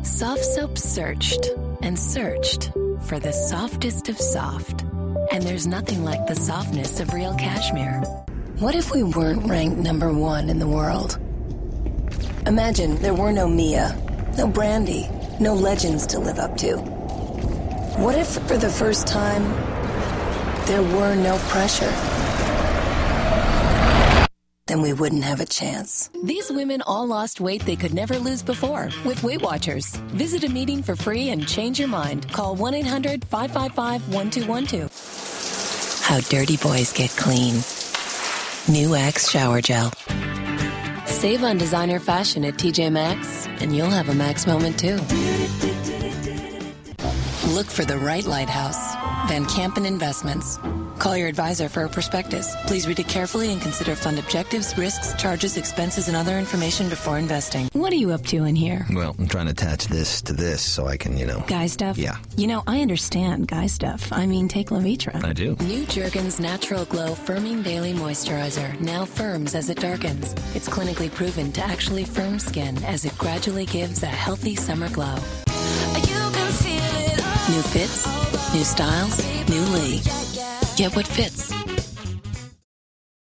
Soft Soap searched and searched for the softest of soft. And there's nothing like the softness of real cashmere. What if we weren't ranked number one in the world? Imagine there were no Mia, no Brandy, no legends to live up to. What if, for the first time, there were no pressure? Then we wouldn't have a chance. These women all lost weight they could never lose before with Weight Watchers. Visit a meeting for free and change your mind. Call 1-800-555-1212. How dirty boys get clean. New Axe Shower Gel. Save on designer fashion at TJ Maxx, and you'll have a Max moment too. Look for the right lighthouse. Van Kampen Investments. Call your advisor for a prospectus. Please read it carefully and consider fund objectives, risks, charges, expenses, and other information before investing. What are you up to in here? Well, I'm trying to attach this to this so I can, Guy stuff? Yeah. I understand guy stuff. I mean, take Levitra. I do. New Jergens Natural Glow Firming Daily Moisturizer now firms as it darkens. It's clinically proven to actually firm skin as it gradually gives a healthy summer glow. You can feel it all. New fits, new styles, new Lee. Get what fits.